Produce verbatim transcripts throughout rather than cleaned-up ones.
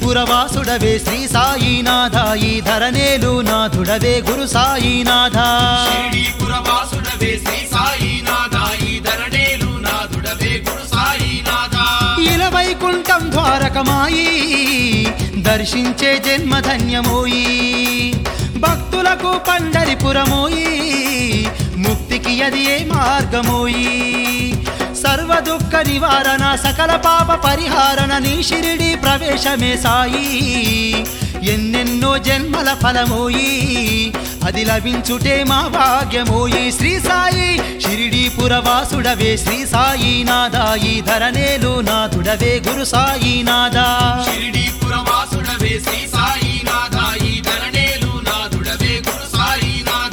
పురవాసుడవే శ్రీ సాయినాథ ఈ ధరణేలు నాథుడవే గురు సాయినాథ షిరిడి పురవాసుడవే శ్రీ సాయినాథ ఈ ధరణేలు నాథుడవే గురు సాయినాథ ఇలవైకుంఠం ద్వారకమాయి దర్శించే జన్మ ధన్యమోయి భక్తులకు పండరిపురమోయి ముక్తికి అది ఏ మార్గమోయి సర్వ దుఃఖ నివారణ సకల పాప పరిహారణ నీ షిరిడి ప్రవేశమే సాయి ఎన్నెన్నో జన్మల ఫలమోయి అది లభించుటే మా భాగ్యమోయి శ్రీ సాయి షిరిడి పురవాసుడవే శ్రీ సాయినాథ ఈ ధరణేలు నాథుడవే గురు సాయినాథ షిరిడి పురవాసుడవే శ్రీ సాయినాథ ఈ ధరణేలు నాథుడవే గురు సాయినాథ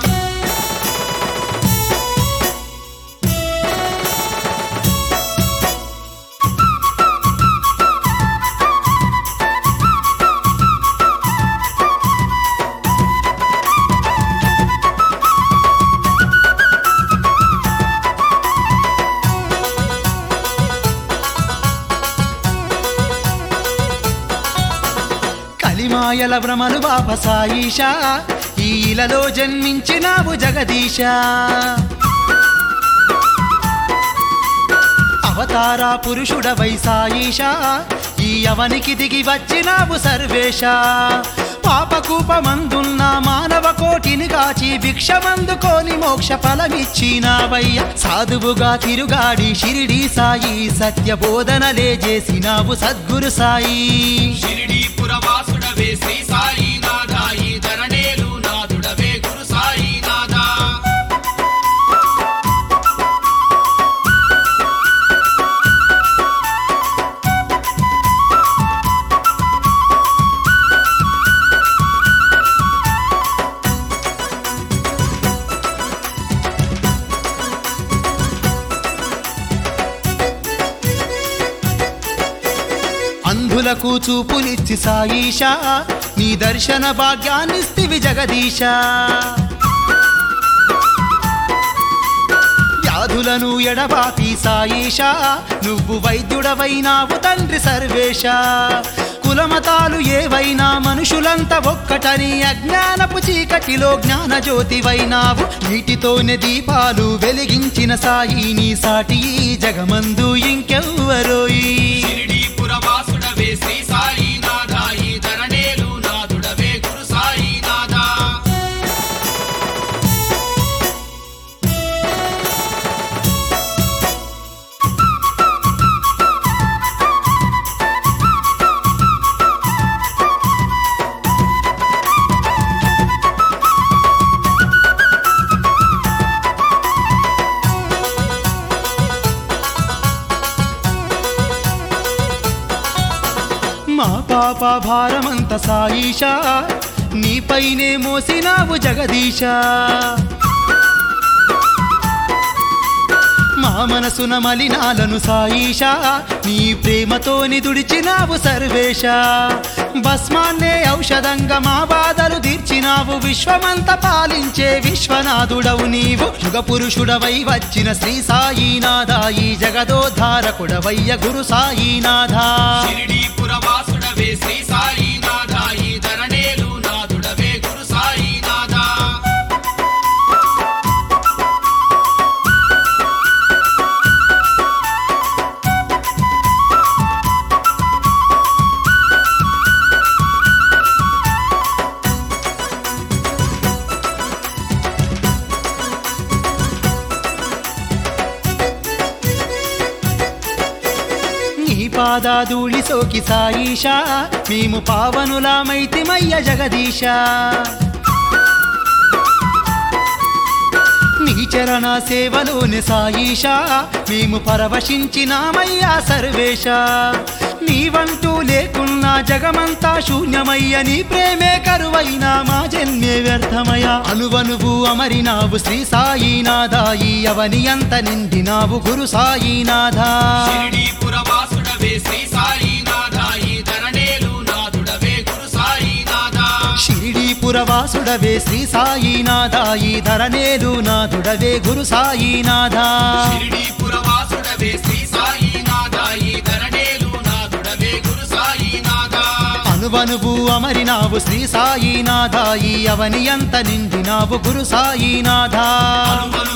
కలిమాయల భ్రమలు బాప సాయిషా ఈ ఇలలో జన్మించినావు జగదీశ అవతార పురుషుడవై సాయిషా ఈ అవనికి దిగి వచ్చినావు సర్వేశ పాపకూపమందున్న మానవ కోటిని కాచి భిక్షమందుకోని మోక్ష ఫలమిచ్చినావయ్య సాధువుగా తిరుగాడి షిరిడి సాయి సత్య బోధనలే చేసినావు సద్గురు సాయి షిరిడి పురవాసుడవే శ్రీ సాయినాథ ఈ ధరణేలు నాథుడవే గురు సాయినాథ అంధులకు చూపులిచ్చి సాయిషా నీ దర్శన భాగ్యాన్నిస్తివి జగదీశ వ్యాధులను ఎడబాపి సాయిషా నువ్వు వైద్యుడవైనావు తండ్రి సర్వేశ కులమతాలు ఏవైనా మనుషులంతా ఒక్కటని అజ్ఞానపు చీకటిలో జ్ఞాన జ్యోతివైనావు నీటితోనే దీపాలు వెలిగించిన సాయి నీ సాటి ఈ జగమందు ఇంకెవ్వరోయి షిరిడి పురవాసుడవే శ్రీ సాయినాథ ఈ ధరణేలు నాథుడవే గురు సాయినాథ మా పాప భారమంత సాయిషా నీపైనే మోసినావు జగదీశ మా మనసున మలినాలను సాయిషా నీ ప్రేమతోని తుడిచినావు సర్వేశ భస్మాన్నే ఔషధంగా మా బాధలు తీర్చినావు విశ్వమంత పాలించే విశ్వనాథుడవు నీవు యుగ పురుషుడవై వచ్చిన శ్రీ సాయినాథ ఈ జగదోద్ధారకుడవయ్య గురు సాయినాథ షిరిడి పురవాసుడవే శ్రీ సాయినాథ ఈ ధరణేలు నాథుడవే గురు సాయినాథ నీ పాదాధూళి సోకి సాయిషా మేము పావనులామైతిమయ్య జగదీశ నీ చరణ సేవలోని సాయిషా మేము పరవశించినామయ్యా సర్వేశ నీవంటూ లేకున్నా జగమంతా శూన్యమయ్య నీ ప్రేమే కరువైనా మా జన్మే వ్యర్థమయ అనువనువు అమరినావు శ్రీ సాయినాథ ఈ అవని అంత నిండినావు గురు సాయినాథ షిరిడి పురవాసుడవే శ్రీ సాయినాథ ఈ ధరణేలు నాథుడవే గురు సాయినాథ షిరిడి పురవాసుడవే శ్రీ సాయినాథ ఈ ధరణేలు నాథుడవే గురు సాయినాథ షిరిడి పురవాసుడవే శ్రీ సాయినాథ ఈ ధరణేలు నాథుడవే గురు సాయినాథ అణువనువు అమరినావు శ్రీ సాయినాథ ఈ అవని అంత నిండినావు గురు సాయినాథ అనువనువు